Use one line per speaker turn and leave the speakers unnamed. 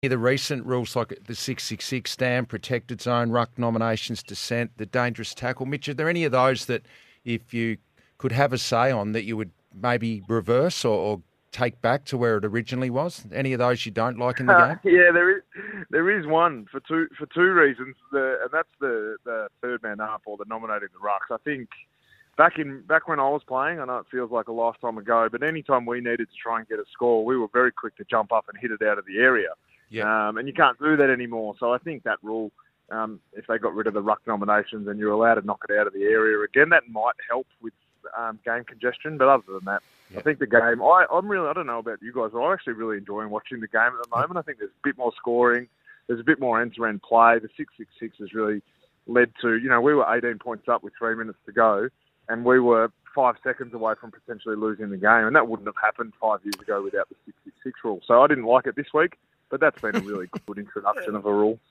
The recent rules like the 666 stand, protected zone, ruck nominations, dissent, the dangerous tackle. Mitch, are there any of those that if you could have a say on that you would maybe reverse or take back to where it originally was? Any of those you don't like in the game?
Yeah, there is one for two reasons, and that's the third man up or the nominating the rucks. I think back when I was playing, I know it feels like a lifetime ago, but any time we needed to try and get a score, we were very quick to jump up and hit it out of the area.
Yeah.
And you can't do that anymore. So I think that rule, if they got rid of the ruck nominations and you're allowed to knock it out of the area again, that might help with game congestion. But other than that, I think the game, I don't know about you guys, but I'm actually really enjoying watching the game at the moment. I think there's a bit more scoring. There's a bit more end-to-end play. The 666 has really led to, we were 18 points up with 3 minutes to go, and we were 5 seconds away from potentially losing the game. And that wouldn't have happened 5 years ago without the 666 rule. So I didn't like it this week. But that's been a really good introduction of a rule.